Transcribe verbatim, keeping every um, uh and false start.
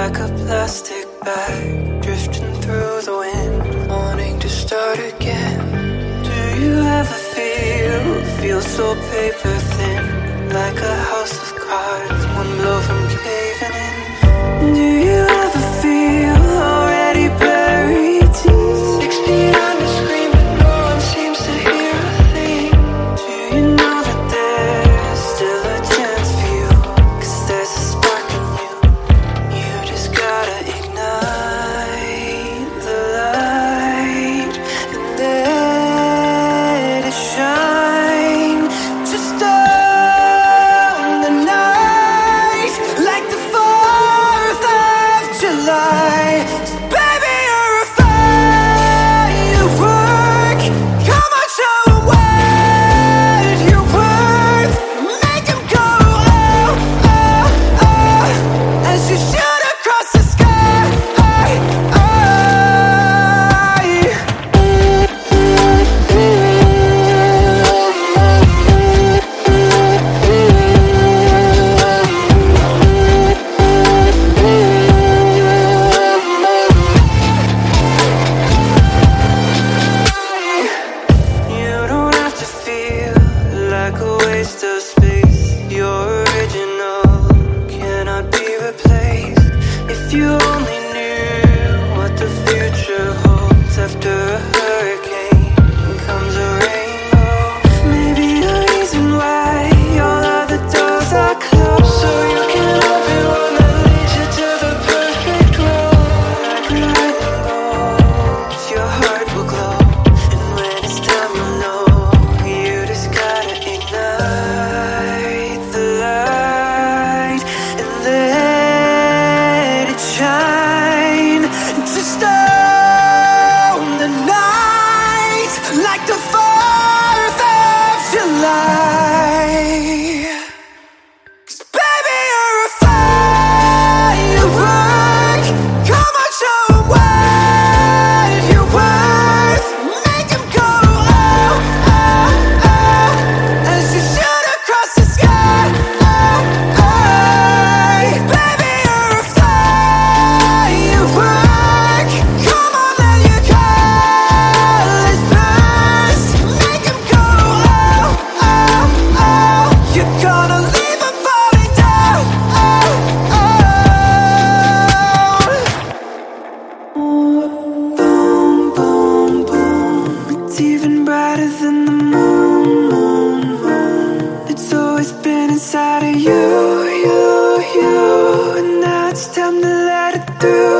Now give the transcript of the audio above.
like a plastic bag, drifting through the wind, wanting to start again. Do you ever feel, feel so paper thin, like a house of cards, one blow from caving in? Do you ever feel already buried deep, six feet under screen, but no one seems to hear a thing? Do you know that there's still a chance for you, 'cause there's a spark in you, you just gotta ignite the light and let it shine. Just on the night, like the fourth of July. Baby, you're a firework. Come on, show 'em what you're worth. Make 'em go oh, oh, oh, as you shoot across the sky. You don't have to feel like a waste of space. You're original, cannot be replaced. If you only knew what the future holds after a hurricane comes a rainbow. Maybe the reason why all other doors are closed, so you can open one that leads you to the perfect road. Like a lightning bolt, your heart will glow, and when it's time you'll know, you just gotta ignite the light and let it shine. Just on the night, like the fourth of July. 'Cause baby, you're a firework. Come on, show 'em what you're worth. Make 'em go oh, oh, oh, as you shoot across the sky. Baby, you're a firework. Come on, let your colors burst. Make 'em go oh, oh, oh. You're gonna leave 'em falling down. Oh, oh. Boom, boom, boom. It's even brighter than the moon, moon, moon. It's always been inside of you, you, you, and now it's time to let it through.